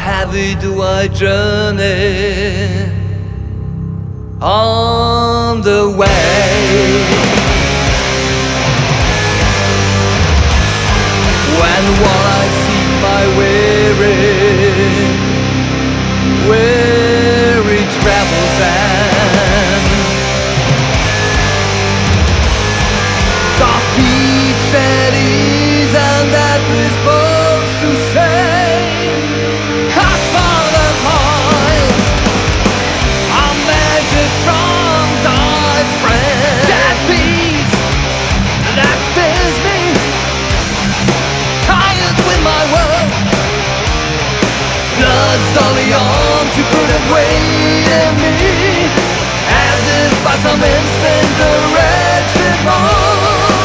heavy do I journey on the way? When while I seek my weary travels end, dark feet at ease, and that we're supposed to say, 'cause for the miles are measured from thy friend. That beast that fills me, tired with my work, blood's only on to put a weight in me, as if by some instinct the wretched moon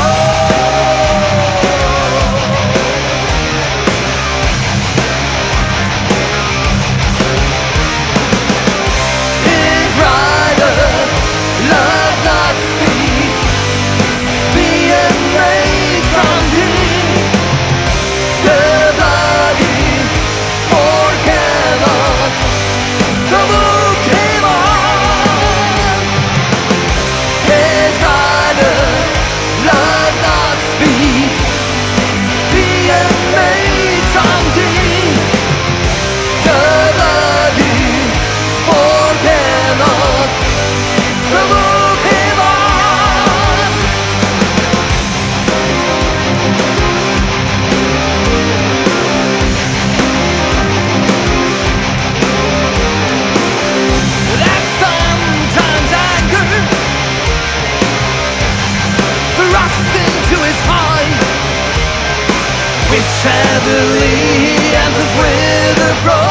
his rider, love not speak, being made from thee. The bloody sport cannot, the moon came on. His rider, love not speak, being made from thee. The bloody sport cannot, the moon came on. That sometimes anger thrust into his heart, which heavily enters with a broken